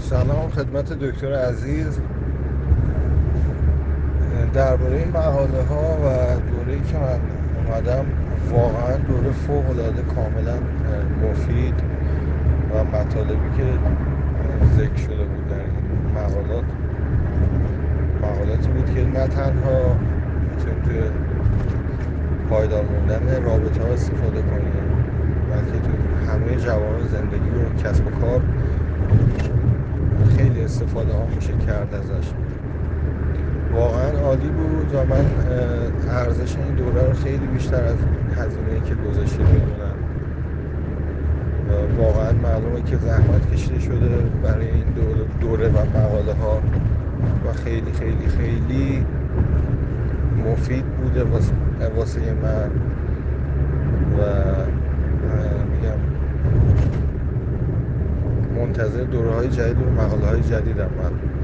سلام خدمت دکتر عزیز. درباره این مقاله ها و دوره‌ای که من اومدم، واقعا دوره فوق‌العاده کاملا مفید و مطالبی که ذکر شده بود در این مقالاتی بود که نه تنها میتونیم توی پایدار موندن رابطه ها استفاده کنیم، بلکه توی همه جوانب زندگی و کسب و کار خیلی استفاده ها میشه کرد ازش. واقعا عالی بود و من ارزش این دوره رو خیلی بیشتر از هزینه‌ای که گذاشته میدونم و واقعا معلومه که زحمت کشیده شده برای این دوره و مقاله ها و خیلی خیلی خیلی مفید بوده واسه من و میگم منتظر دوره های جدید و مقاله های جدیدم من.